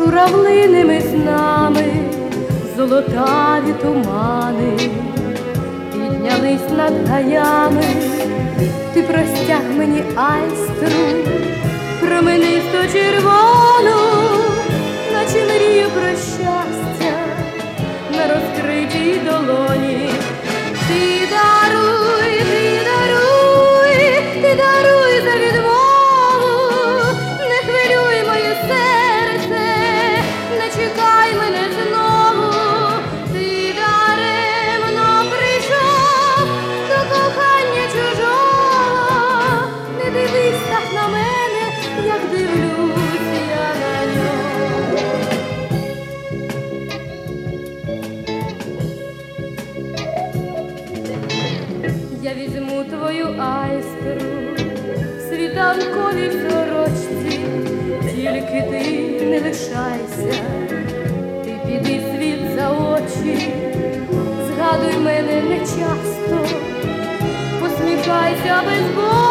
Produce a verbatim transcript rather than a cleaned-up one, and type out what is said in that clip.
журавлиними снами золотаві тумани піднялись над гаями. Ти простяг мені айстру променисто червону, наче мрію про щастя на розкритій долоні. Ти даруй, ти даруй, ти даруй за відмову, не хвилюй моє серце, не чекай мене знову. Ти даремно прийшов до кохання чужого, не дивись так на мене, як дивлюсь я на нього. Я візьму твою айстру в світанковій сорочці, тільки ти не лишайся, ти піди світ за очі, згадуй мене нечасто, посміхайся без болю.